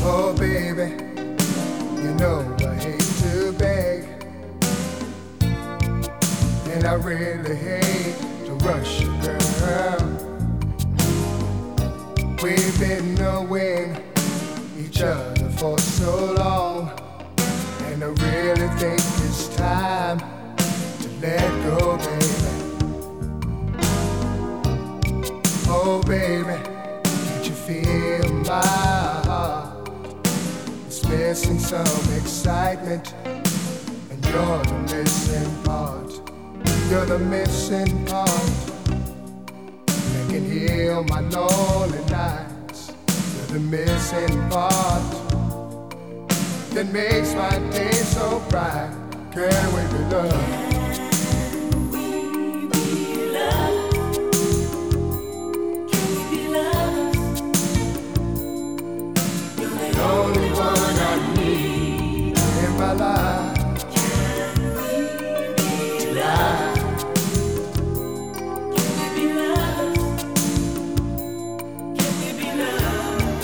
Oh baby, you know I hate to beg, and I really hate to rush you, girl. We've been knowing each other for so long, and I really think it's time to let go, baby. Oh baby, can't you feel my heart? It's missing some excitement, and you're the missing part. You're the missing part that can heal my lonely nights. You're the missing part that makes my day so bright. Can we be loved? My life tonight. Can we be loved? Can we be loved?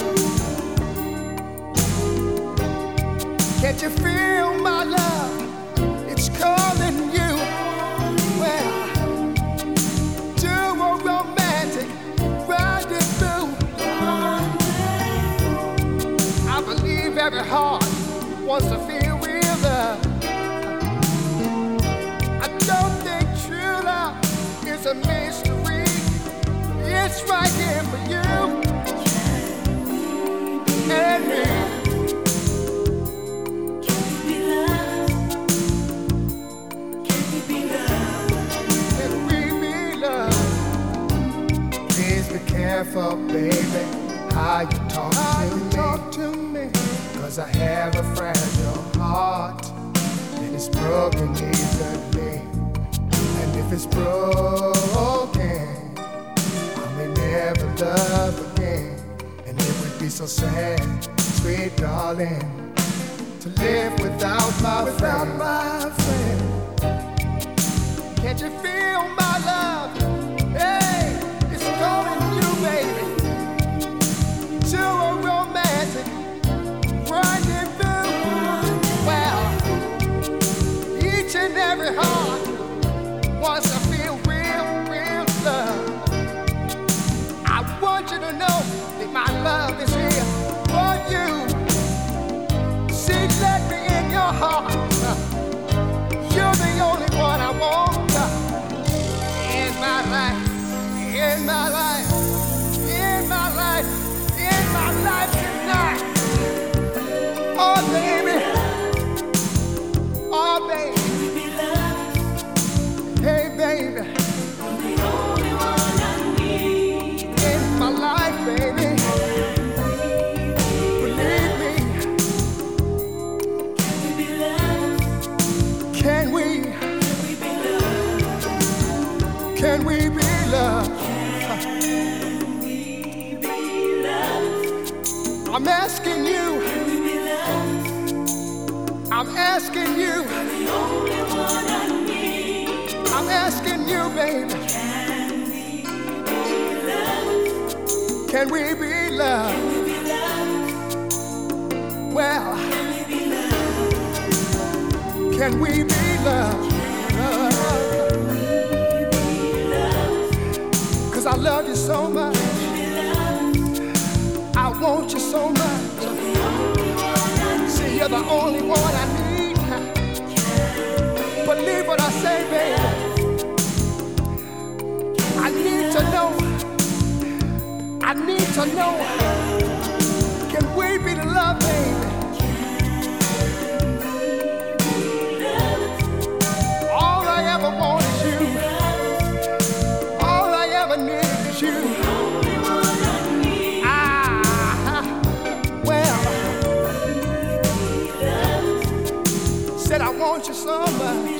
Can't you feel my love? It's calling you. Well, to a romantic rendezvous. I believe every heart wants to feel real love. I don't think true love is a mystery. It's right here for you and me. Can we be loved? Can we be loved? Can we be loved? Please be careful, baby, how you talk to me. 'Cause I have a fragile heart and it's broken easily. And if it's broken, I may never love again. And it would be so sad, sweet darling, to live without my friend. Can't you feel my love? Hey, it's calling you, baby, to a romantic rendezvous. Well, each and every heart wants to feel real, real love. I want you to know that my love is here for you. See, let me in your heart. You're the only one I want in my life, in my life, in my life, in my life tonight. Oh baby, oh baby, Can we be loved? hey baby, You're the only one I need. in my life, baby, believe me. Can we be loved? Can we Can we be loved? can we be loved? Can we be loved? I'm asking you, Can we be loved? I'm asking you, You're the only one I need. I'm asking you, baby, Can we be loved? can we be loved? Can we be loved? Well, Can we be loved? can we be loved? Cause I love you so much, I want you so much. See, you're the only one I need. Believe what I say, baby. I need to know. I need to know. Can we be the love, baby? All I ever want is you. All I ever need is you. Well, said I want you so much.